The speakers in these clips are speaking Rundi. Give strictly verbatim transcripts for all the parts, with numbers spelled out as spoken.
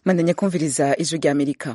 Mandanya kumviriza ijwi rya Amerika.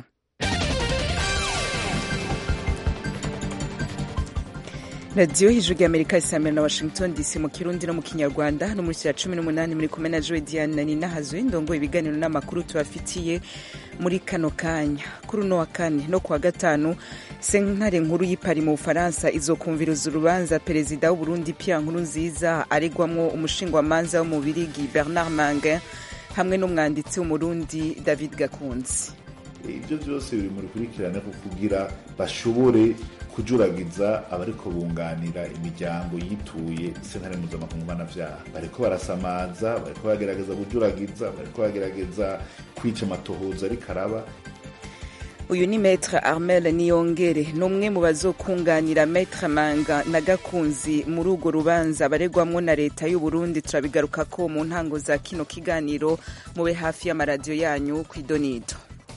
radiyo ijwi rya Amerika isamira na Washington D C mu Kirundi no mu Kinyarwanda no muri ya cumi n'umunani muri kumwe na Joe Diane Ninahazwe ndongo ibiganiro n'amakuru tubafitiye muri kano kanya. Kuri uno wa kane no kuwa gatanu sentare nkuru y'ipari mu Bufaransa izokumviriza urubanza perezida w'u Burundi Pierre Nkurunziza aregwamwo umushingwamanza wo mu Birigi Bernard Manguin hamwe n'umwanditsi w'umurundi David Gakunzi. Ibyo byose biri mu rukurikirane ko kugira bashobore kujuragiza abariko bunganira imiryango yituye sentare mpuzamakungu mpanavyaha. Bariko barasamaza, bariko bagerageza kujuragiza, bariko bagerageza kwica amatohoza ariko araba. Uyu ni Maître Armel Niyongere n'umwe mu bazokunganira Maître Manga na Gakunzi muri urwo rubanza baregwamwo na leta y'u Burundi. Turabigaruka ko mu ntango za kino kiganiro, mube hafi y'amaradiyo yanyu kw'idonido.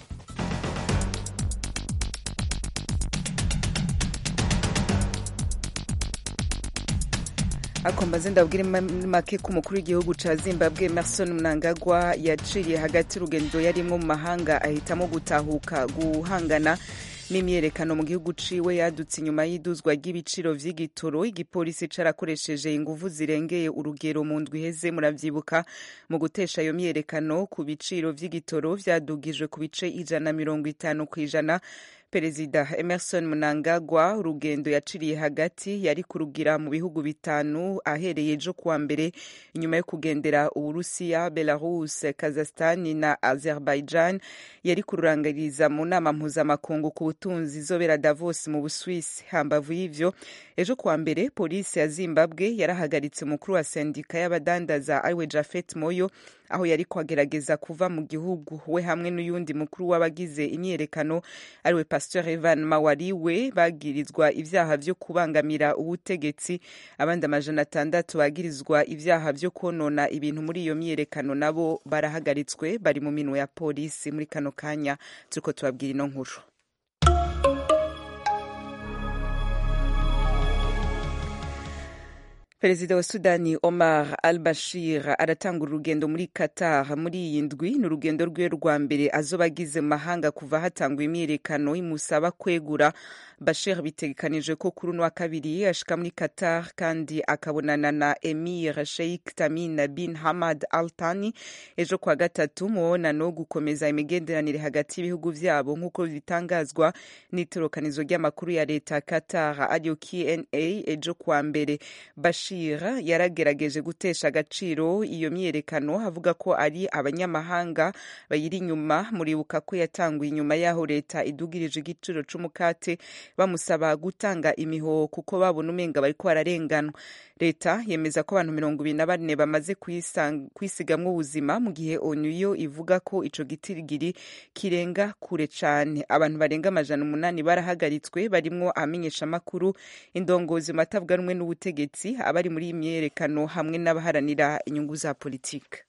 akombaze ndabwire make ku mukuru w'igihugu ca Zimbabwe Emmerson Mnangagwa yaciriye hagati urugendo yarimwo mu mahanga ahitamo gutahuka guhangana n'imyerekano mu gihugu ciwe yadutse inyuma y'iduzwa ry'ibiciro vy'igitoro. Igipolisi carakoresheje inguvu zirengeye urugero mu ndwi iheze, muravyibuka, mu gutesha iyo myerekano ku biciro vy'igitoro vyadugijwe ku bice ijana mirongo itanu kw'ijana. Perezida Emmerson Mnangagwa urugendo yaciriye hagati yari kurugira mu bihugu bitanu ahereye ejo kuwa mbere inyuma yo kugendera Uburusiya, Belarus, Kazakhstan na Azerbaijan. Yari kururangiriza mu nama mpuzamakungu ku butunzi izobera Davos mu Buswisi. Hambavu y'ivyo, ejo kuwa mbere polisi ya Zimbabwe yarahagaritse umukuru wa sendika y'abadandaza ariwe Japhet Moyo aho yari kwagerageza kuva mu gihugu, we hamwe n'uyundi mukuru w'abagize imyerekano ariwe Pastor Evan Mawariwe bagirizwa ivyaha vyo kubangamira ubutegetsi. Abandi amajana atandatu bagirizwa ivyaha vyo konona ibintu muri iyo myerekano nabo barahagaritswe, bari mu minwe ya polisi. Muri kano kanya turiko tubabwira ino nkuru. Perezida wa Sudani Omar al-Bashir aratanga urugendo muri Qatar muri iyi ndwi. Ni urugendo rwiwe rwa mbere azoba agize mu mahanga kuva hatangwa imyiyerekano imusaba kwegura. Bashir bitegekanije ko kuri uno wa kabiri ashika muri Qatar kandi akabonana na Emir Sheikh Tamim bin Hamad Al Thani ejo kwa gatatu, mubonano wo gukomeza imigenderanire hagati y'ibihugu vyabo nk'uko bitangazwa n'itorokanizo ry'amakuru ya leta Qatar ariyo Q N A ejo kwa mbere. Bashir yaragerageje gutesha agaciro iyo myerekano avuga ko ari abanyamahanga bayiri inyuma. Muribuka ko yatanguye inyuma yaho leta idugirije igiciro c'umukate bamusaba gutanga imihoho kuko babona umenga bariko bararenganwa. Leta yemeza ko abantu mirongo ibiri na bane bamaze kwisigamwo ubuzima mu gihe O N U yo ivuga ko ico gitigiri kirenga kure cane. Abantu barenga amajana umunani barahagaritswe barimwo amenyesha makuru, indongozi matavuga rumwe n'ubutegetsi, abari muri imyerekano hamwe n'abaharanira inyungu za politike.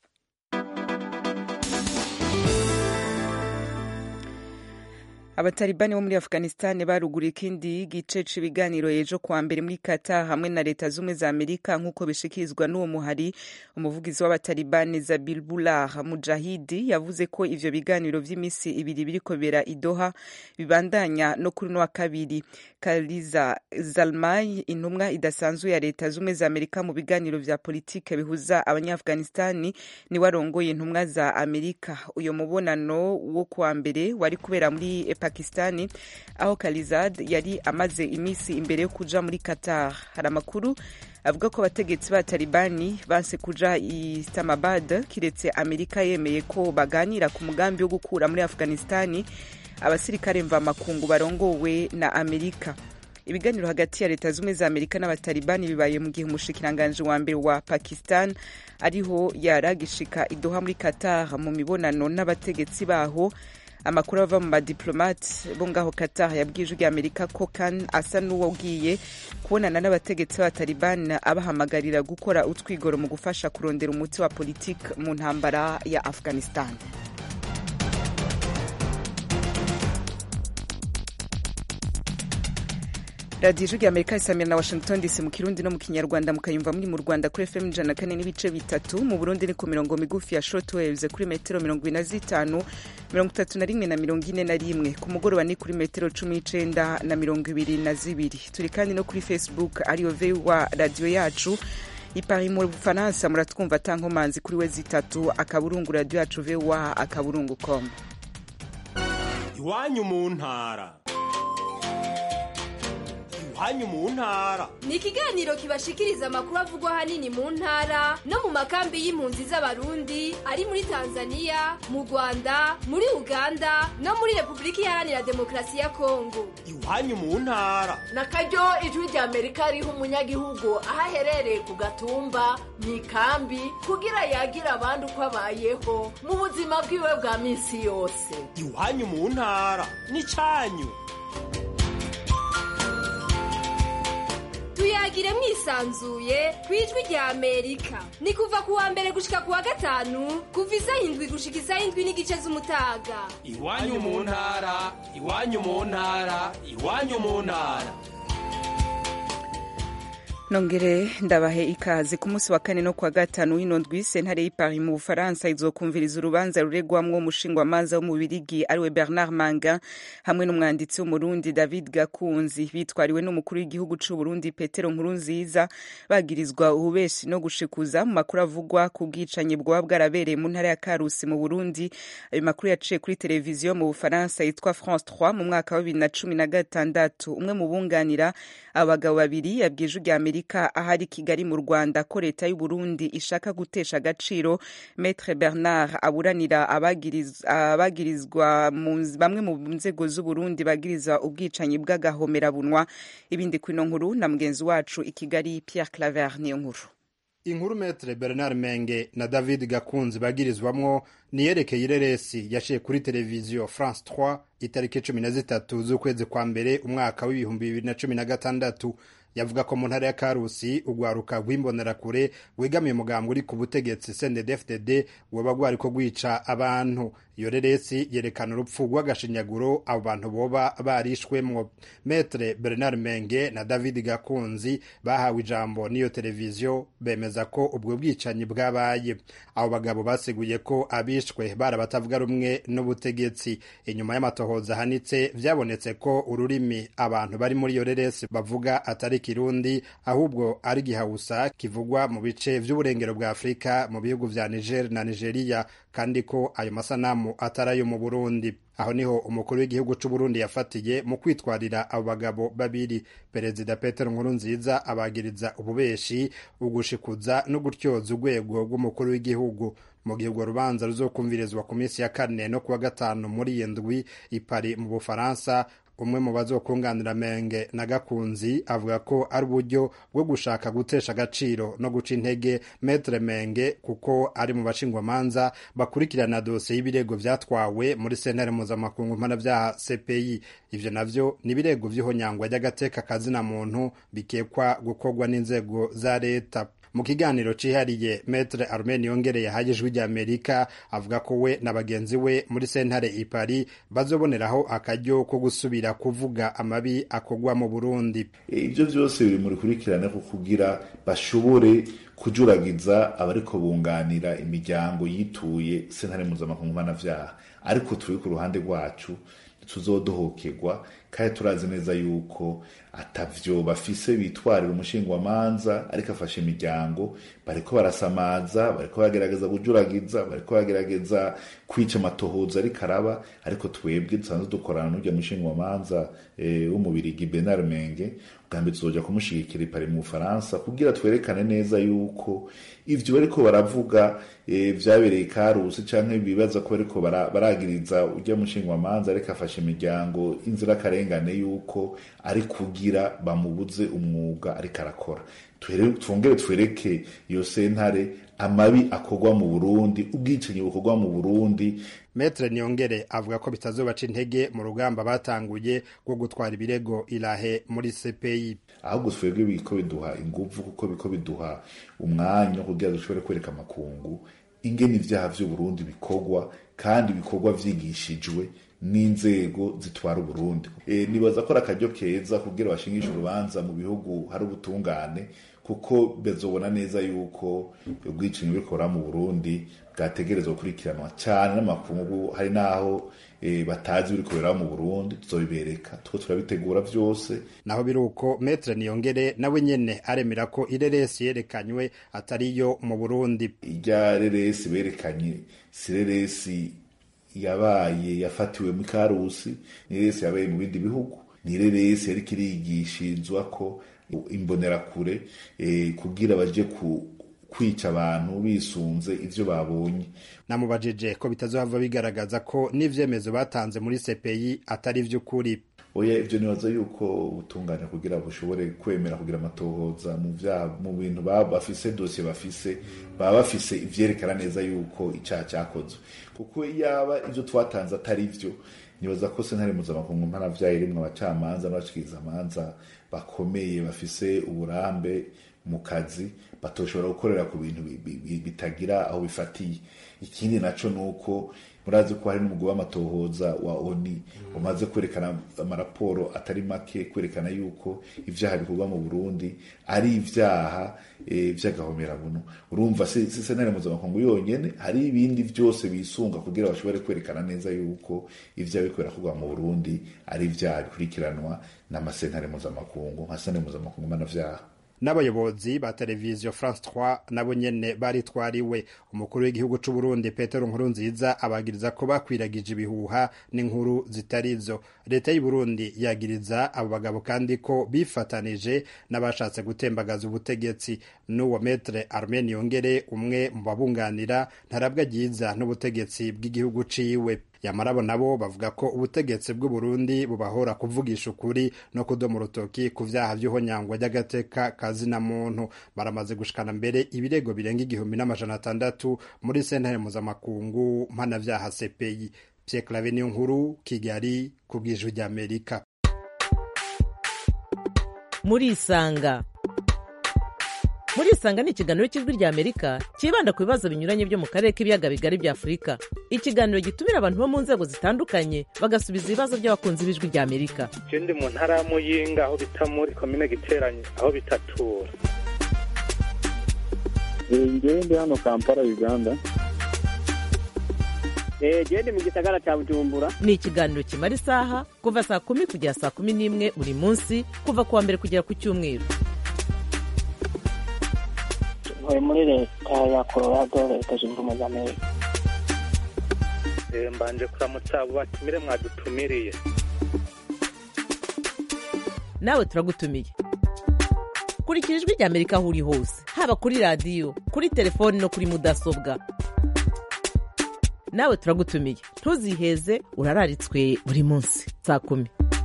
Abatalibani bo muri Afghanistan baruguriye ikindi gice c'ibiganiro ejo kuwa mbere muri Qatar hamwe na leta zumwe za Amerika nk'uko bishikirizwa n'uwo muhari. Umuvugizi w'abatalibani Zabihullah Mujahidi yavuze ko ivyo biganiro vy'imisi ibiri biriko bera i Doha bibandanya no kuri no wa kabiri. Khaliza Zalmay, intumwa idasanzwe ya leta zumwe za Amerika mu biganiro vya politike bihuza abanyafghanistani, ni warongoye intumwa za Amerika. Uyo mubonano wo kuwa mbere wari kubera muri Pakistani aho Khalizad yari amaze imisi imbere yo kuja muri Qatar. Hari amakuru avuga ko abategetsi ba Talibani banse kuja Islamabad kiretse Amerika yemeye ko baganira ku mugambi wo gukura muri Afghanistani abasirikare mva makungu barongowe na Amerika. Ibiganiro hagati ya leta zumwe za Amerika n'abatalibani bibaye mu gihe umushikiranganje wa mbere wa Pakistan ariho yaragishika i Doha muri Qatar mu mibonano n'abategetsi baho. Amakuru ava mu badiplomate bo ngaho Qatar yabwije ijwi Amerika ko Khan asa n'uwogiye kubonana n'abategetsi ba Taliban abahamagarira gukora utwigoro mu gufasha kurondera umuti wa politike mu ntambara ya Afghanistan. radiyo ijwi ry'amerika isamira na washington dc mu kirundi no mu kinyarwanda mukayumva muri mu rwanda kuri fm ijana na kane n'ibice bitatu, mu burundi ni ku mirongo migufi ya short waves kuri metero mirongo ine na zitanu mirongo itatu na rimwe na mirongo ine na rimwe, ku mugoroba ni kuri metero cumi n'icenda na mirongo ibiri na zibiri. Turi kandi no kuri facebook ariyo voa radiyo yacu. I Paris mu Bufaransa muratwumva tankomanzi kuri we zitatu akaburungu radiyo yacu voa akaburungu com. Iwanyu mu ntara. Iwanyu mu ntara ni ikiganiro kibashikiriza amakuru avugwa hanini mu ntara no mu makambi y'impunzi z'abarundi ari muri Tanzania, mu Rwanda, muri Uganda no muri Republika Iharanira Demokarasi ya Kongo. Iwanyu mu ntara na karyo ijwi ry'Amerika riha umunyagihugu aho aherereye ku gatumba mu ikambi kugira yagira abandi uko abayeho mu buzima bwiwe bwa minsi yose. Iwanyu mu ntara ni cyanyu. Tuyagire mwisanzuye kwijwi rya Amerika. Ni kuva kuwa mbere gushika kuwa gatanu kuva isaha indwi gushika isaha indwi n'igice z'umutaga. Iwanyu mu ntara, iwanyu mu ntara, iwanyu mu ntara. Nongere ndabahe ikaze ku munsi wa kane no kwa gatanu w'ino ndwi sentare y'i Paris mu Bufaransa izokumviriza urubanza ruregwamwo umushingwamanza wo mu Birigi ariwe Bernard Manga hamwe n'umwanditsi w'umurundi David Gakunzi bitwariwe n'umukuru w'igihugu c'u Burundi Petero Nkurunziza bagirizwa ububeshi no gushikuza mu makuru avugwa ku bwicanyi bwaba bwarabereye mu ntara ya Karusi mu Burundi. Ayo makuru yaciye kuri televiziyo mu Bufaransa yitwa France trois mu mwaka wa bibiri na cumi na gatandatu. Umwe mu bunganira abagabo babiri yabwije ujya Amerika ahari Kigali mu Rwanda ko leta y'u Burundi ishaka gutesha agaciro Maître Bernard aburanira abagirizwa abagirizwa bamwe mu nzego z'u Burundi bagiriza ubwicanyi bw'agahomerabunwa. Ibindi kwino nkuru na mugenzi wacu i Kigali Pierre Claver niyo nkuru. Inkuru Maître Bernard Menge na David Gakunzi bagirizwamwo niyerekeye ireresi yashiye kuri televiziyo France trois itariki cumi na zitatu z'ukwezi kwa mbere umwaka w'ibihumbi bibiri na cumi na gatandatu. Yavuga ko mu ntara ya Karusi ugwaruka rw'imbonerakure wegamiye umugambwe uri ku butegetsi C N D D F D D woba gwari ko gwica abantu. Iyo reresi yerekana urupfu rw'agashinyaguro abo bantu boba barishwemwo. Maître Bernard Menge na David Gakunzi bahawe ijambo n'iyo televiziyo bemeza ko ubwo bwicanyi bwabaye. Abo bagabo baseguye ko abishwe barabatavuga rumwe n'ubutegetsi. Inyuma y'amatohoza hanitse vyabonetse ko ururimi abantu bari muri iyo reresi bavuga atari Kirundi ahubwo ari Gihausa kivugwa mu bice vy'uburengero bwa Afrika mu bihugu vya Niger na Nigeria, kandi ko ayo masanamu atarayo mu Burundi. Aho niho umukuru w'igihugu c'u Burundi yafatiye mu kwitwarira abo bagabo babiri. Perezida Petero Nkurunziza abagiriza ububeshi, ugushikuza no gutyoza urwego rw'umukuru w'igihugu. Mu gihe urwo rubanza ruzokumvirizwa ku minsi ya kane no kuwa gatanu muri iyo ndwi i Paris mu Bufaransa, umwe mu bazokunganira Menge na Gakunzi avuga ko ari uburyo bwo gushaka gutesha agaciro no guca intege Maître Menge kuko ari mu bashingwamanza bakurikirana dosiye y'ibirego vyatwawe muri sentare mpuzamakungu mpanavyaha C P I. Ivyo navyo ni ibirego vy'ihonyangwa ry'agateka kazina muntu bikekwa gukorwa n'inzego za leta. Mu kiganiro cihariye Maître Armen Yongereye hagijwe rya Amerika avuga ko we na bagenzi we muri sentare i Paris bazoboneraho akaryo ko gusubira kuvuga amabi akogwa mu Burundi. Ivyo vyose biri muri kurikirana ko kugira bashobore kujuragiza abariko bunganira imiryango yituye sentare mpuzamakungu mpanavyaha, ariko turi ku ruhande rwacu tuzodohokerwa kandi turazi neza yuko atavyo bafise bitwarira umushingwamanza ariko afashe imiryango bariko barasamaza, bariko bagerageza kujuragiza, bariko bagerageza kwica amatohoza ariko araba. Ariko twebwe dusanzwe dukorana n'urya mushingwamanza w'umubirigi Bernard Menge, ubwambere tuzoja kumushigikira i Paris mu Bufaransa kugira twerekane neza yuko ivyo bariko baravuga vyabereye Karusi canke bibaza ko bariko baragiriza urya mushingwamanza ariko afashe imiryango inzira karengane yuko ari kugira bamubuze umwuga ariko arakora. Twongere twereke iyo sentare amabi akogwa mu Burundi, ubwicanyi bukorwa mu Burundi. Maître Niyongere avuga ko bitazobaca intege mu rugamba batanguye rwo gutwara ibirego irahe muri C P I. Ahubwo twebwe biko biduha inguvu kuko biko biduha umwanya kugira dushobore kwereka amakungu ingene ivyaha vy'u Burundi bikogwa kandi bikogwa vyigishijwe n'inzego zitwara Uburundi. E, nibaza ko akaryo keza kugira bashingishe urubanza mu bihugu hari ubutungane, kuko bezobona neza yuko ubwicanyi bikora mu Burundi bwategerezwa gukurikiranwa cyane n'amakungu. Hari naho e, batazi biri kubera mu Burundi, tuzobibereka two turabitegura byose. Naho biruko Maître Niyongere nawe nyene aremera ko ireresi yerekanywe atariyo mu Burundi. Ijya reresi berekanye sireresi yabaye yafatiwe mu Karusi, ni reresi yabaye mu bindi bihugu, ni reresi yari kirigishizwa ko imbonerakure e, kugira baje ku kwica abantu bisunze ivyo babonye. Namubajije ko bitazohava bigaragaza ko n'ivyemezo batanze muri C P I atari vy'ukuri. Oya, ivyo nibaza yuko ubutungane kugira bushobore kwemera kugira amatohoza mu vya mu bintu baba bafise dossier bafise baba bafise ivyerekana neza yuko icaha cyakozwe, kuko yaba ivyo twatanze atari vyo nibaza ko sentare mpuzamakungu mpanavyaha irimwo abacamanza n'abashikiriza amanza bakomeye bafise uburambe mu kazi batoshobora gukorera ku bintu bitagira aho bifatiye. Ikindi naco nuko murazi ko hari n'umugwi w'amatohoza wa O N U umaze kwerekana amaraporo atari make kwerekana yuko ivyaha bikorwa mu Burundi ari ivyaha e, vy'agahomerabuntu. Urumva si sentare mpuzamakungu yonyene, hari ibindi vyose bisunga kugira bashobore kwerekana neza yuko ivyaha bikorera kugwa mu Burundi ari ivyaha bikurikiranwa n'amasentare mpuzamakungu nka sentare mpuzamakungu mpanavyaha. N'abayobozi ba televiziyo France trois nabo nyene baritwariwe. Umukuru w'igihugu c'u Burundi Petero Nkurunziza abagiriza ko bakwiragije ibihuha n'inkuru zitarizo. Leta y'u Burundi yagiriza abo bagabo kandi ko bifatanije n'abashatse gutembagaza ubutegetsi. N'uwo Maître Armé Niyongere umwe mu babunganira ntarabwa ryiza n'ubutegetsi bw'igihugu ciwe. Yamarabo nabo bavuga ko ubutegetsi bw'u Burundi bubahora kuvugisha ukuri no kudoma urutoki ku vyaha vy'ihonyangwa ry'agateka kazina muntu. Baramaze gushikana mbere ibirego birenga igihumbi n'amajana atandatu muri sentare mpuzamakungu mpanavyaha C P I. Pierre Claver Niyonkuru, Kigali, kubw'ijwi ry'Amerika. Muri Isanga. Muri Isanga ni ikiganiro cy'ijwi ry'Amerika kibanda ku bibazo binyuranye byo mu karere k'ibiyaga bigari bya Afurika. Ikiganiro gitumira abantu bo mu nzego zitandukanye bagasubiza ibibazo by'abakunzi b'ijwi ry'Amerika. Je ndi mu ntara ya Muyinga aho bita muri commune Giteranye aho bitatura. Ngewe ndi hano Kampala Uganda. Eh je ndi mu gisagara cya Bujumbura. Ni ikiganiro kimara isaha kuva saa kumi kugera saa kumi n'imwe buri munsi kuva kuwa mbere kugera ku Cyumweru. Muri leta ya Colorado leta zunze ubumwe za Amerika. Eh mbanje kuramutsa abo batumire mwadutumiriye. Nawe turagutumiye. Kurikira ijwi ry'Amerika aho uri hose, haba kuri radio, kuri telefone no kuri mudasobwa. Nawe turagutumiye. Ntuziheze, urararitswe buri munsi saa kumi.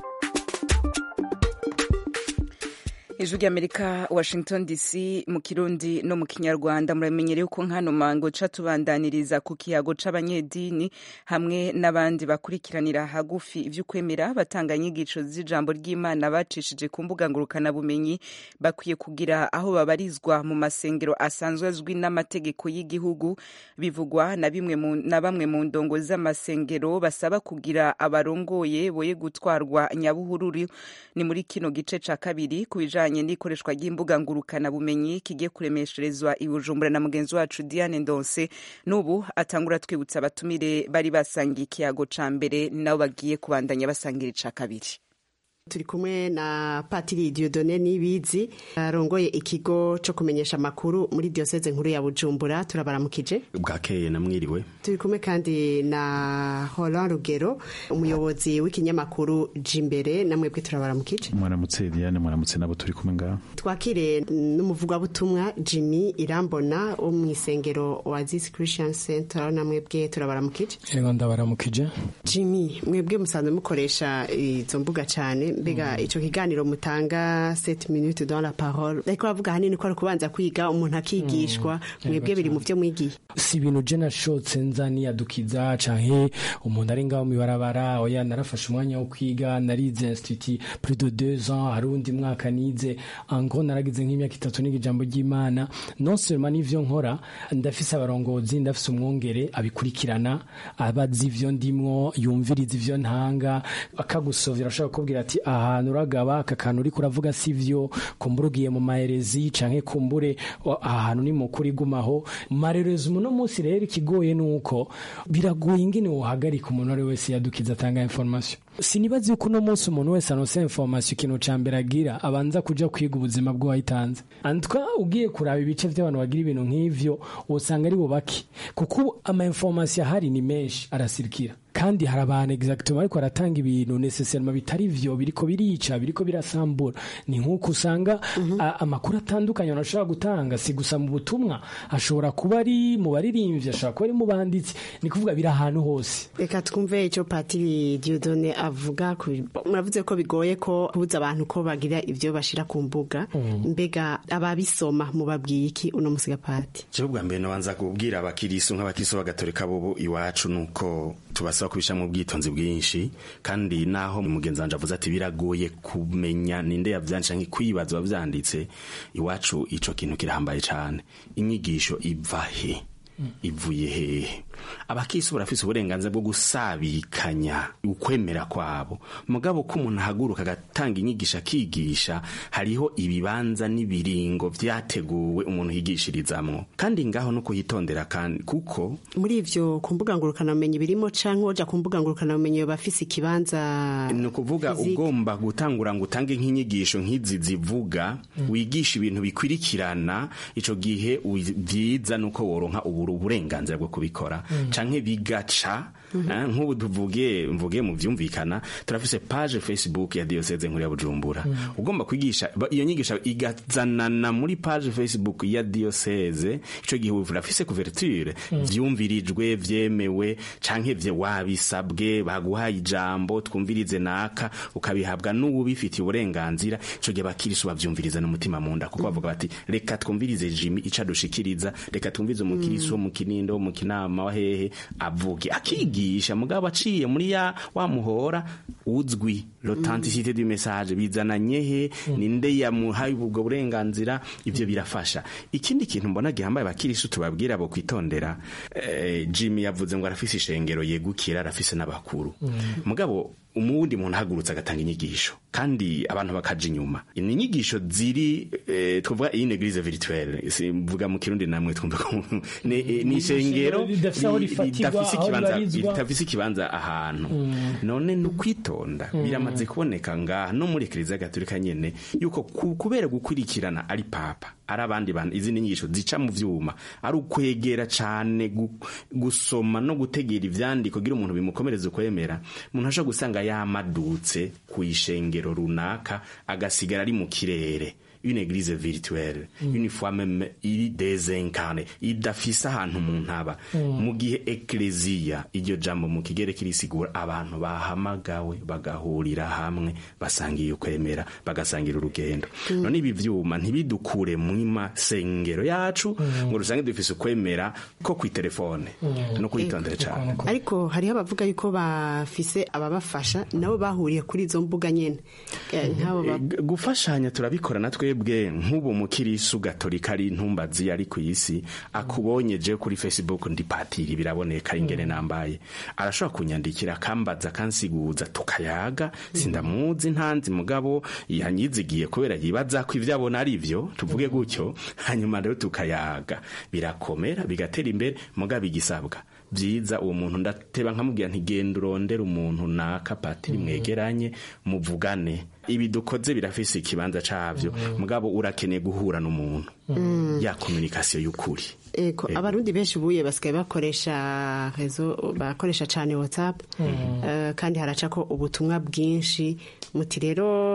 Ijwi ry'Amerika, Washington D C, mu Kirundi no mu Kinyarwanda. Muramenyereye ko nkano mango ca tubandaniriza ku kiyago c'abanyedini hamwe n'abandi bakurikiranira hagufi ivy'ukwemera batanga inyigisho z'ijambo ry'Imana bacishije ku mbuga ngurukana bumenyi bakwiye kugira aho babarizwa mu masengero asanzwe azwi n'amategeko y'igihugu. Bivugwa na bimwe mu na bamwe mu ndongo z'amasengero basaba kugira abarongoye boye gutwarwa nyabuhururu. Ni muri kino gice ca kabiri kubija n'ikoreshwa ry'imbuga ngurukana bumenyi kigiye kuremesherezwa i Bujumbura na mugenzi wacu Diane Ndonse. Nubu atangura twibutsa abatumire bari basangiye ikiyago ca mbere nabo bagiye kubandanya basangira ica kabiri. Turi kumwe na Patiri Dieudonné Nibizi arongoye ikigo cyo kumenyesha makuru muri diocese nkuru ya Bujumbura. Turabaramukije. Bwakeye namwiriwe. Turi kumwe kandi na Roland Rugero umuyobozi w'ikinyamakuru Jimbere, namwe bwe turabaramukije. Mwaramutse Diane, mwaramutse nabo turi kumwe ngaho. Twakire n'umuvuga butumwa Jimmy Irambona wo mu isengero Oasis Christian Center, namwe bwe turabaramukije. Yego ndabaramukije. Jimmy, mwebwe musanzwe mukoresha izo mbuga cyane, mbega ico kiganiro mutanga sept minutes dans la parole ariko bavuga hanini ko ari kubanza kwiga umuntu akigishwa mwebwe biri mu vyo mwigiye si ibintu je nashotse nzani yadukiza canke umuntu ari ngaho mibarabara oya narafashe umwanya wo kwiga narize institut plus de deux ans harundi mwaka nize ango naragize nk'imyaka itatu niga ijambo ry'Imana non seulement n'ivyo nkora ndafise abarongozi ndafise umwongere abikurikirana abazi ivyo ndimwo yumviriza ivyo ntanga akagusovera ashaka kubwira ati ahantu uragaba aka kantu uri kuravuga sivyo kumburugiye mu maherezi canke kumbure ahantu ni mukuri gumaho marerezo muno munsi rero ikigoye nuko biragoye ingene wohagarika umuntu ari wese yadukiza atanga information sinibazi yuko uno munsi umuntu wese anose information ikintu ca mbere agira abanza kuja kwiga ubuzima bwo wayitanze antwa ugiye kuraba ibice by'abantu bagira ibintu nk'ivyo usanga ari bubaki kuko ama information ahari ni menshi arasirikira kandi hari abantu exactement ariko aratanga ibintu necessairement bitari vyo biriko birica biriko birasambura ni nkuko usanga mm -hmm. amakuru atandukanye anashobora gutanga si gusa mu butumwa ashobora kuba ari mu baririmbyi ashobora kuba ari mu banditsi ni kuvuga biri ahantu hose reka twumve ico Patiri Dieudonné avuga muravuze ko bigoye ko kubuza abantu ko bagira ivyo bashira ku mbuga mm. mbega ababisoma mu babwiye iki uno musiga Pati cyo bwa mbere no banza kubwira abakirisu nk'abakirisu bagatolika bobo iwacu nuko tubasaba kubisha mu bwitonzi bwinshi kandi naho mugenzi wanje avuze ati biragoye kumenya ninde yavyanditse nk'ikwibaza bavyanditse iwacu ico kintu kirahambaye cyane inyigisho iva he ivuye hehe abakisi barafise uburenganzira bwo gusabikanya ukwemera kwabo mugabo ko umuntu ahaguruka agatanga inyigisha akigisha hariho ibibanza n'ibiringo vyateguwe umuntu yigishirizamwo kandi ngaho no kuhitondera kandi kuko muri ivyo kumbuga ngurukana umenye birimo canke oja kumbuga ngurukana umenye bafise ikibanza no kuvuga ugomba gutangura ngo utange nk'inyigisho nk'izi zivuga mm. wigisha ibintu bikwirikirana ico gihe vyiza nuko woronka ubu uburenganzira bwo kubikora mm. canke bigaca mm -hmm. nk'ubu tuvuge mvuge mu vyumvikana turafise page Facebook ya Diocese nkuru ya Bujumbura mm. ugomba kwigisha iyo nyigisha igazanana muri page Facebook ya Diocese ico gihe urafise couverture mm. vyumvirijwe vyemewe canke vye wabisabwe baguhaye ijambo twumvirize naka ukabihabwa n'ubu bifitiye uburenganzira ico gihe bakirisu bavyumviriza n'umutima munda kuko bavuga bati reka twumvirize Jimmy ica dushikiriza reka twumvize umukirisu mu Kinindo mu Kinama wa hehe avuge akigisha mugabo aciye muri ya wa muhora uzwi l'authenticité du message bizananye he mm. ninde yamuhaye ubwo burenganzira ivyo birafasha ikindi kintu mbona gihambaye bakirisu tubabwira abo kwitondera eh, Jimmy yavuze ngo arafise ishengero yegukira arafise n'abakuru mm. mugabo umundi muntu hagurutse agatanga inyigisho kandi abantu bakaje inyuma inyigisho ziri eh, tuvuga iyi église virtuelle mvuga mu kirundi namwe twumva ko ni ishengero litafise kibanza litafise kibanza ahantu mm. none no kwitonda mm. biramaze kuboneka ngaha no muri Eklezia Gatolika nyene yuko kubera gukurikirana ari papa ari abandi bantu izi nyigisho zica mu vyuma ari ukwegera cane gusoma no gutegera ivyandiko kugira umuntu bimukomereze kwemera umuntu ashobora gusanga yamadutse kuishengero runaka agasigara ari mu kirere une église virtuelle mm. une fois même il désincarné idafisa ahantu umuntu aba mm. mu gihe eklezia iryo jambo mu kigere kirisigura abantu bahamagawe bagahurira hamwe basangiye ukwemera bagasangira urugendo mm. none ibi vyuma ntibidukure mu sengero yacu mm. ngo rusange dufise ukwemera ko ku telefone mm. no kwitondera cyane ariko hari abavuga yuko bafise ababafasha nabo bahuriye kuri izo mbuga nyene nkabo mm. gufashanya turabikora natwe bwe nk'ubu mukirisu gatolika ari ntumbazi ari ku isi akubonye je kuri Facebook ndi Patiri biraboneka ingene nambaye arashobora kunyandikira kambaza kansiguza tukayaga sindamuzi ntanzi mugabo yanyizigiye kubera yibaza ko ivyo abona ari ivyo tuvuge gutyo hanyuma rero tukayaga birakomera bigatera imbere mugabo igisabwa byiza uwo muntu ndateba nkamubwira nti genda urondera umuntu naka Patiri mwegeranye muvugane ibi dukoze birafise ikibanza cavyo mm. mugabo urakeneye guhura n'umuntu mm. ya communication y'ukuri eko abarundi benshi buye basigaye bakoresha rezo bakoresha cyane WhatsApp mm. uh, kandi haraca ko ubutumwa bwinshi muti rero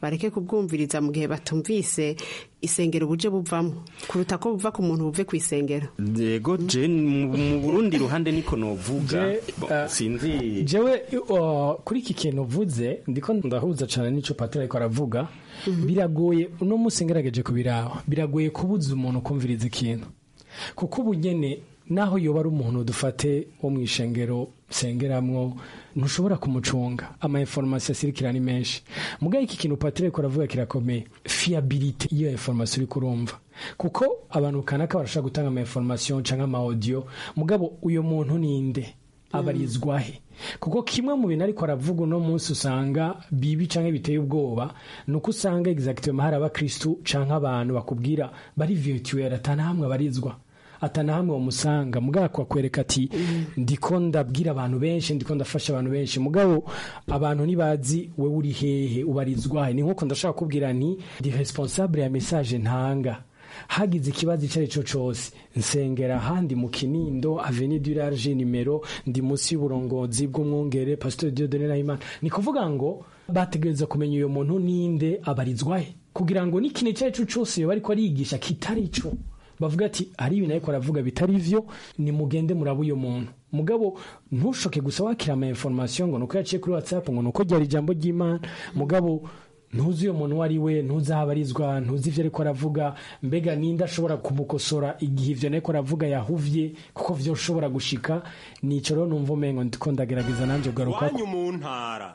bareke kubwumviriza mu gihe batumvise isengero buje buvamo kuruta ko buva ku muntu buve ku isengero. Yego je mu Burundi ruhande niko novuga sinzi jewe kuri iki kintu vuze ndiko ndahuza cyane nico Patera ariko aravuga biragoye uno musi ngerageje kubiraho biragoye kubuza umuntu kumviriza ikintu kuko ubugene naho yoba ari umuntu dufate wo mu ishengero sengeramwo ntushobora kumucunga ama information asirikira ni menshi mugaye iki kintu Patera ariko aravuga kirakomeye fiability iyo information uri kurumva kuko abantu kanaka barashaka gutanga ama information cyangwa ama audio mugabo uyo muntu ninde abarizwahe kuko kimwe mu bintu ariko aravuga no munsi usanga bibi canke biteye ubwoba nuko usanga exactement hari abakristo canke abantu bakubwira bari virtuel atana hamwe barizwa atana hamwe umusanga mugabo kwakwereka ati ndiko ndabwira abantu benshi ndiko ndafasha abantu benshi mugabo abantu nibazi we uri hehe ubarizwahe ni nkuko ndashaka kubwira nti ndi responsable ya message ntanga hagize ikibazo icyo ari cyo cyose nsengera handi mu Kinindo Avenue du Large nimero ndi munsi y'uburongozi bw'umwongere Pastor Dieudonné Nahimana ni kuvuga ngo bategereza kumenya uyo muntu ninde abarizwahe kugira ngo n'ikintu icyo ari cyo cyose yo bariko arigisha kitari cyo bavuga ati ari ibintu ariko aravuga bitari vyo ni mugende murabu uyo muntu mugabo ntushoke gusa wakira ama information ngo nuko yaciye kuri WhatsApp ngo nuko ryari jambo ry'Imana mugabo ntuzi uyo muntu wari we ntuzahabarizwa ntuzi ivyo ariko aravuga mbega ninda ashobora kumukosora igihe ivyo ariko aravuga yahuvye kuko vyo shobora gushika nico rero numva umengo ndiko ndagerageza nanje kugaruka wanyu mu ntara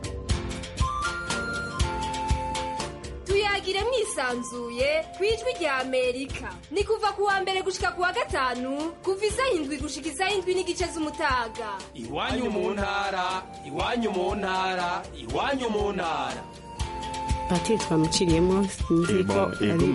tuyagire mwisanzuye kwijwi rya Amerika ni kuva kuwa mbere gushika kuwa gatanu kuva isaha indwi gushika isaha indwi n'igice z'umutaga iwanyu mu ntara iwanyu mu ntara iwanyu mu ntara Patiri twamuciriyemo nziko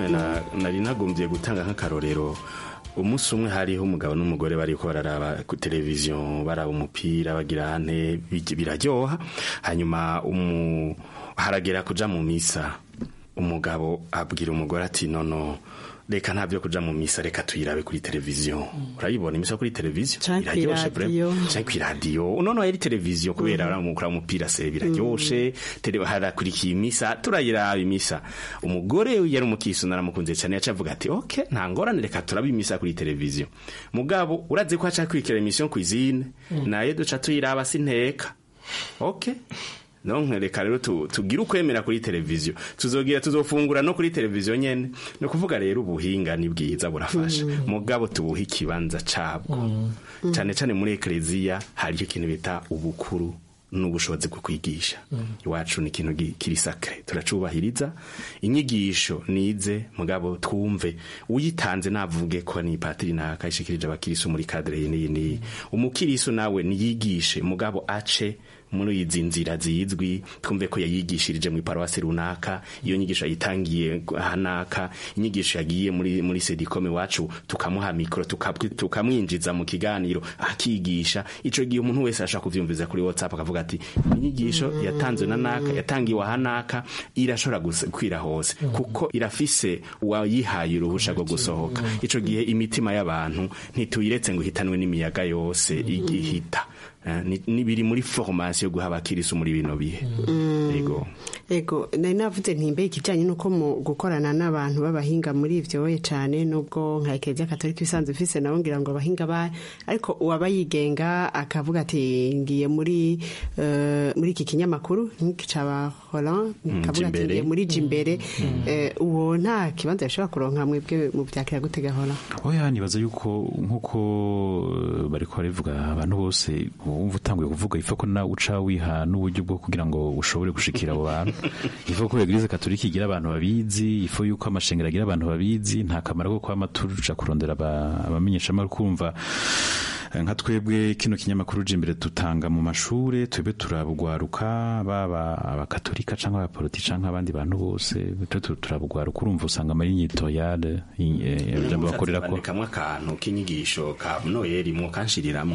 nari nagombye gutanga nk'akarorero umunsi umwe hariho umugabo n'umugore bariko bararaba ku televiziyo baraba umupira bagira hane biraryoha hanyuma umu haragera kuja mu misa umugabo abwira umugore ati nono reka ntabyo kuja mu misa reka tuyirabe kuri televiziyo urayibona imisa kuri televiziyo iraryoshe cyangwa kuri radio nono yari televiziyo kubera aramukura umupira se biraryoshe tele harakurikiye imisa turayiraba imisa umugore yari umukiso naramukunze cyane yacavuga ati okay nta ngorane reka turabe imisa kuri televiziyo mugabo uraze ko aca kwikira emission cuisine naye duca tuyiraba sinteka okay nonke reka rero tugira ukwemera kuri televiziyo tuzogira tuzofungura no kuri televiziyo nyene no kuvuga rero ubuhinga ni bwiza burafasha mm. mugabo tubuha ikibanza cabwo mm. mm. cyane cyane muri eklezia hari ikintu bita ubukuru n'ubushobozi bwo kwigisha mm. iwacu ni ikintu kiri sacre turacubahiriza inyigisho nize mugabo twumve uyitanze navuge ko ni patiri na kayishikirije abakiriso muri cadre y'ini umukiriso nawe niyigishe mugabo ace muri izi nzira zizwi twumve ko yayigishirije mu paruwasi runaka iyo nyigisho yitangiye hanaka inyigisho yagiye muri muri sedikome wacu tukamuha mikro tukamwinjiza mu kiganiro akigisha ico gihe umuntu wese ashaka kuvyumviza kuri WhatsApp akavuga ati inyigisho yatanzwe na naka yatangiwe hanaka irashobora gukwira hose kuko irafise wayihaye uruhusha rwo gusohoka ico gihe imitima y'abantu ntituyiretse ngo hitanwe n'imiyaga yose igihita ni biri muri formation yo guha abakirisu muri bino bihe yego yego nari navuze ntimbe ikijanye nuko mu gukorana n'abantu babahinga muri ivyo we cyane nubwo nka Eklezia Katolika bisanzwe ifise nabo ngira ngo abahinga ba ariko uwabayigenga akavuga ati ngiye muri uh, muri iki kinyamakuru nk'icaba Holland kavuga ati ngiye muri Jimbere uwo nta kibanza yashobora kuronka mwebwe mu byakira gutega Holland oya nibaza yuko nkuko bariko barivuga abantu bose umva utanguye kuvuga ifa ko na uca wiha n'uburyo bwo kugira ngo ushobore gushikira abo bantu ifa ko Eglise Katolika igira abantu babizi ifa yuko amashengero agira abantu babizi nta kamaro ko kwa maturuca kurondera abamenyesha makuru kumva nka twebwe kino kinyamakuru Jimbere tutanga mu mashure twebwe turabugwaruka baba abakatolika canke abapolitiki canke abandi bantu bose turabugwaruka urumva usanga muri nyito yade jambo bakorera ko kamwe akantu kinyigisho ka noyeri mu kanshiriramwe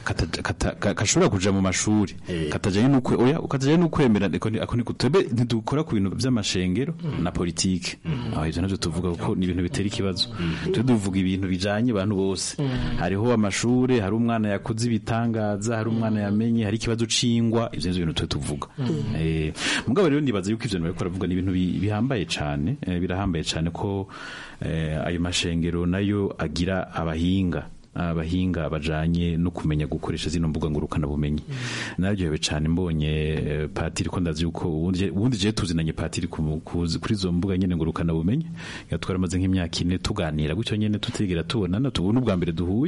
kashobora kuja mu mashuri katajanye nuko oya ukatajanye nukwemera ako ni kutebe ntidukora ku bintu by'amashengero na politike aho ivyo navyo tuvuga ko ni ibintu bitera ikibazo tuduvuga ibintu bijanye abantu bose hariho amashure hari umwana yakoze ibitangaza hari umwana yamenye hari ikibazo cingwa ivyo nivyo bintu twe tuvuga eh mugabo rero ndibaza yuko ivyo bariko baravuga ni ibintu bihambaye cane birahambaye cane ko ayo mashengero nayo agira abahinga abahinga bajanye no kumenya gukoresha zino mbuga ngurukana bumenyi naryohewe cyane mbonye patiri ko ndazi yuko ubundi je tuzinanye patiri kuri zo mbuga nyene ngurukana bumenyi yatwara maze nk'imyaka ine tuganira gutyo nyene tutegera tubonana tubona ubwa mbere duhuye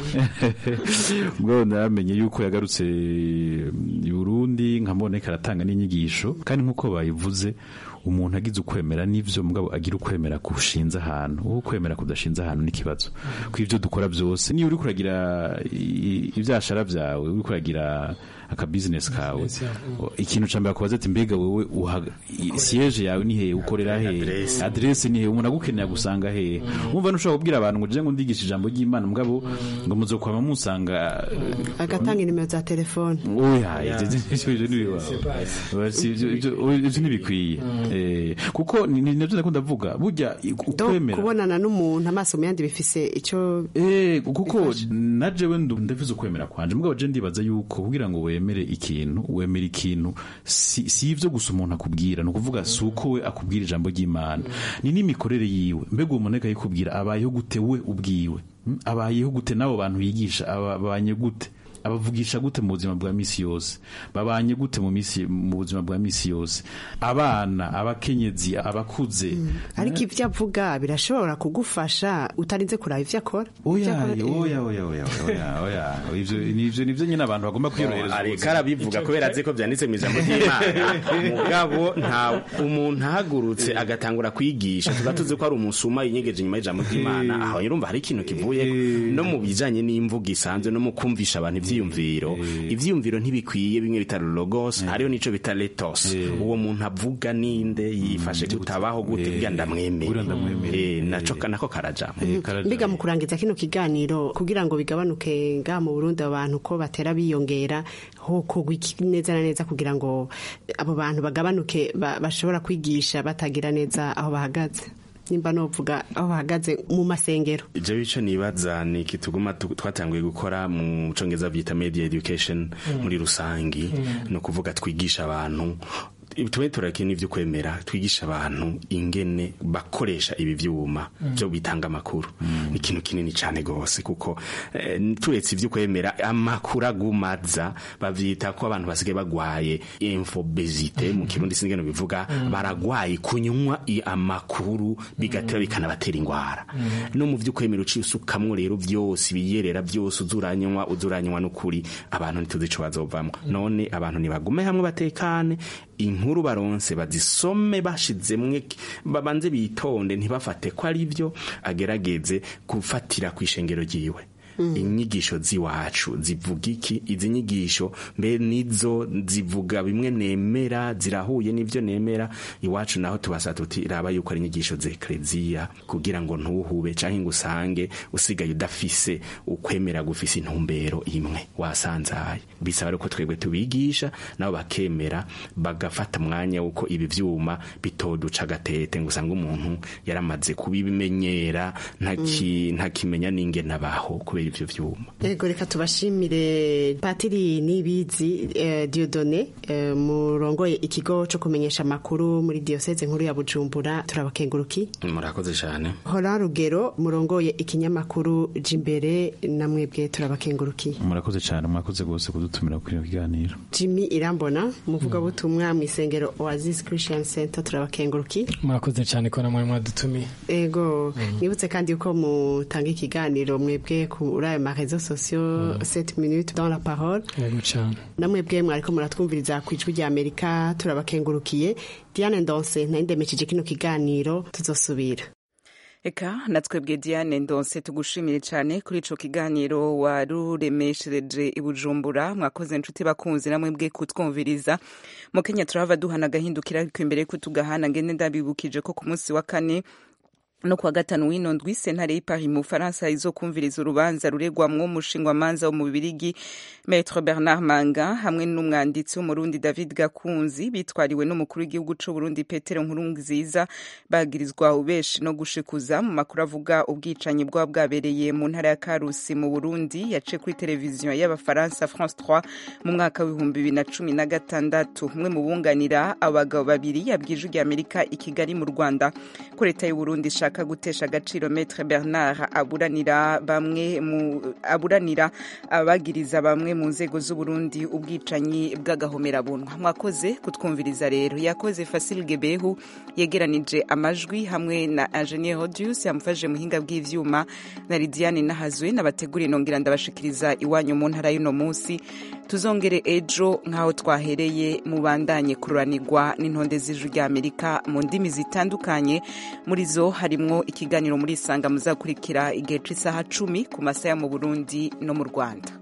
ngo namenye yuko yagarutse i Burundi nkambone karatanga n'inyigisho kandi nkuko bayivuze umuntu agize ukwemera n'ivyo mugabo agira ukwemera kushinza ahantu uwo kwemera kudashinza ahantu n'ikibazo kw'ivyo dukora byose niyo uri kuragira ivyashara vyawe uri kuragira aka business kawe ikintu cambere akubaza ati mbega wewe siège yawe ni he ukorera he adresse ni he umuntu agukeneye gusanga he umva nushaka kubwira abantu ngo je ngo ndigisha ijambo ry'Imana mugabo ngo muzokwama musanga agatanga nimero za telefone oya ivyo ntibikwiye kuko nivyo ndakunda vuga burya ukwemera kubonana n'umuntu amaso yandi bifise ico eh kuko naje wendo ndavize ukwemera kwanje mugabo je ndibaza yuko kugira ngo wemere ikintu wemere ikintu si, si ivyo gusa umuntu akubwira no kuvuga suko we akubwira ijambo ry'Imana ni n'imikorere yiwe mbega umuntu akayikubwira abayeho gute we ubwiwe hmm? abayeho gute nabo bantu yigisha abanye gute abavugisha gute mu buzima bwa misi yose babanye gute mu misi mu buzima bwa misi yose abana abakenyezi abakuze mm. ariko ivyo avuga birashobora kugufasha utarinze kuraba ivyo akora oya oya oya oya oya oya ivyo nivyo nivyo nyine abantu bagomba kwiyorohereza ariko arabivuga kubera azi ko byanditse mu ijambo ry'Imana mugabo nta umuntu ahagurutse agatangura kwigisha tugatuze ko ari umusuma yinyegeje nyuma y'ijambo ry'Imana aho urumva hari ikintu kivuye no mu bijanye n'imvugo isanzwe no mu kumvisha abantu ivyiyumviro ivyiyumviro ntibikwiye bimwe bitari logos hariyo nico bita lethos uwo muntu avuga ninde yifashe gutabaho gute bya ndamwemera eh naco kanako karaja mbiga mu kurangiza kino kiganiro kugira ngo bigabanuke nga mu Burundi abantu ko batera biyongera hoko neza na neza kugira ngo abo bantu bagabanuke bashobora kwigisha batagira neza aho bahagaze nimba novuga aho bahagaze mu masengero je bico nibaza ni kituguma twatanguye gukora mu Congereza vyita media education mm. muri rusangi mm. no kuvuga twigisha abantu tuwe turakini ivyo kwemera twigisha abantu ingene bakoresha ibi vyuma byo mm. bitanga amakuru mm. ikintu kinini cyane gose kuko eh, turetse ivyo kwemera amakuru agumaza bavyita ko abantu basigaye bagwaye infobesite mm. mu kirundi singeno bivuga mm. baragwaye kunywa amakuru bigatera bikanabatera ingwara mm. no mu vyo kwemera uci usukamwe rero vyose biyerera byose uzuranywa uzuranywa n'ukuri abantu nituzico bazovamwe mm. none abantu nibagume hamwe batekane inkuru baronse bazisome bashizemwe babanze bitonde ntibafate ko ari byo agerageze kufatira kwishengero giwe Mm. inyigisho ziwacu zivuga iki izi nyigisho mbe nizo zivuga bimwe nemera zirahuye n'ivyo nemera iwacu naho tubasa tuti raba yuko ari inyigisho z'eklezia kugira ngo ntuhube canke ngusange usigaye udafise ukwemera gufise intumbero imwe wasanzaye bisaba reko twebwe tubigisha nabo bakemera bagafata mwanya uko ibi vyuma bitoduca gatete ngusanga umuntu yaramaze kubimenyera ntaki mm. ntakimenya ninge nabaho kubera ivyo vyuma. Ego reka tubashimire Patiri Nibizi eh, Dieudonné eh, murongoye ikigo cyo kumenyesha makuru muri diocese nkuru ya Bujumbura turabakenguruki. Murakoze cyane. Hora Rugero murongoye ikinyamakuru Jimbere namwebwe turabakenguruki. Murakoze cyane mwakoze gose kudutumira kuri kiganiro. Jimmy Irambona muvuga butumwa mu isengero Oasis Christian Center turabakenguruki. Murakoze cyane ko namwe mwadutumiye. Ego mm. nibutse kandi uko mutanga ikiganiro mwebwe ku uraye ma réseaux sociaux mm. sept minutes dans la parole. Ego cyane. Namwebwe mwariko muratwumviriza ku ijwi rya Amerika turabakengurukiye. Diane Ndonse nayindemekije kino kiganiro tuzosubira. Eka natwebwe Diane Ndonse tugushimire cyane kuri ico kiganiro waruremeshereje i Bujumbura mwakoze inshuti bakunzi namwe bwe kutwumviriza mu Kenya turava duhana gahindukira ariko imbere ko tugahana ngene ndabibukije ko ku munsi wa kane no kuwa gatanu w'ino ndwi sentare y'Iparis mu Faransa izokumviriza urubanza ruregwamwo umushingwamanza wo mu Bibirigi Maître Bernard Manga hamwe n'umwanditsi w'umurundi David Gakunzi bitwariwe n'umukuru w'igihugu c'u Burundi Petero Nkurunziza bagirizwa ubeshi no gushikuza mu makuru avuga ubwicanyi bwa bwabereye mu ntara ya Karusi mu Burundi yace kuri televiziyo y'Abafaransa France trois mu mwaka w'ibihumbi bibiri na cumi na gatandatu. Umwe mu bunganira abagabo babiri yabwije ijwi Amerika i Kigali mu Rwanda ko leta y'u Burundi ishaka gutesha agaciro Maître Bernard aburanira bamwe mu aburanira abagiriza bamwe mu nzego z'u Burundi ubwicanyi bw'agahomerabunwa. Mwakoze kutwumviriza rero. Yakoze Fasil Gebehu yegeranije amajwi hamwe na Engineer Odius yamufashe muhinga bw'ivyuma na Lidiane Nahazwe n'abateguri nongira ndabashikiriza iwanyu mu ntara y'uno munsi. Tuzongere ejo nkaho twahereye mubandanye kururanirwa n'intonde z'ijwi rya Amerika mu ndimi zitandukanye, muri zo harimwo ikiganiro muri Isanga muzakurikira igihe c'isaha cumi ku masaha mu Burundi no mu Rwanda.